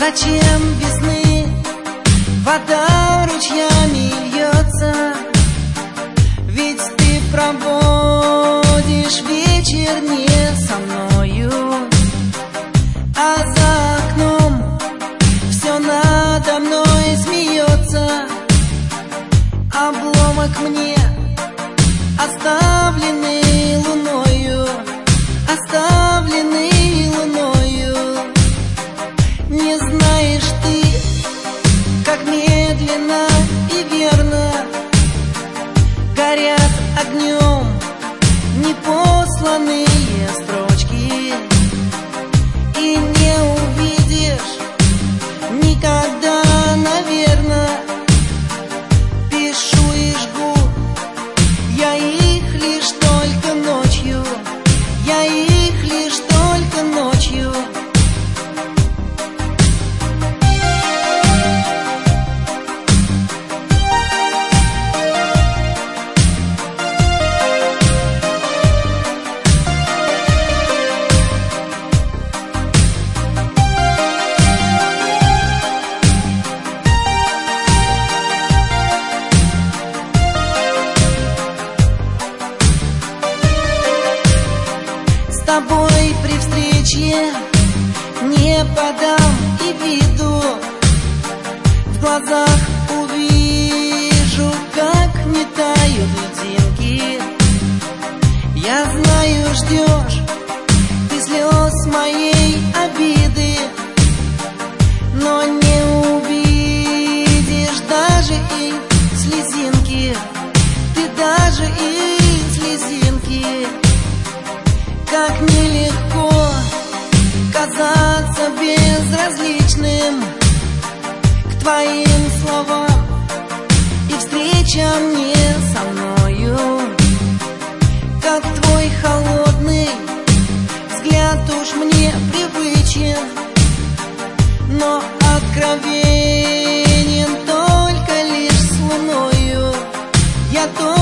Зачем весны вода ручьями льется? Ведь ты проводишь вечер не со мною, а за окном все надо мной смеется. Обломок мне оставленный луною, оставленный луною. Не знаешь ты, как медленно и верно горят огнем непосланные строчки, и не увидишь никогда, наверное. Пишу и жгу я их лишь только ночью, я их лишь только ночью. С тобой при встрече не подам и виду, в глазах увижу, как не тают льдинки. Я знаю, ждешь ты слез моей обиды, но не увидишь даже и слезинки, ты даже и слезинки. Как нелегко казаться безразличным к твоим словам и встречам не со мною. Как твой холодный взгляд уж мне привычен, но откровенен только лишь с луною. Я